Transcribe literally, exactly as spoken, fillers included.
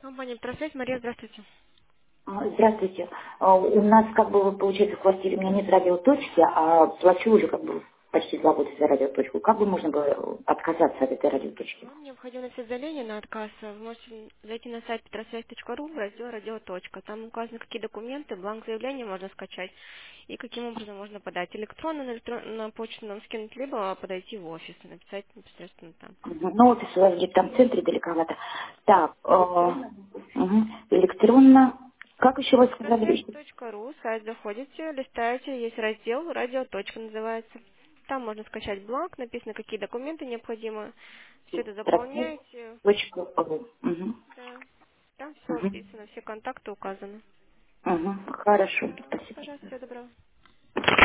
Компания «Профессия». Мария, здравствуйте. А, Здравствуйте. А, У нас, как бы, получается, в квартире у меня нет радиоточки, а плачу уже, как бы, почти два года за радиоточку. Как бы можно было отказаться от этой радиоточки? Вам необходимо написать заявление на отказ. Вы можете зайти на сайт петросвязь точка ру в раздел «Радио. Точка». Там указаны, какие документы, бланк заявления можно скачать и каким образом можно подать. Электронно на, электрон- на почту нам скинуть, либо подойти в офис и написать непосредственно там. Мгм. Ну, офис у вас где-то там в центре далековато. Так, а, мгм. Электронно. Как еще вы петросвязь сказали? точка ру, сайт заходите, листаете, есть раздел «Радио. Точка» называется. Там можно скачать бланк, написано, какие документы необходимы. Все это заполняете. Точка ру. Мгм. Да. Там все Мгм. описано, все контакты указаны. Мгм. Хорошо, Да, спасибо. пожалуйста, всего доброго.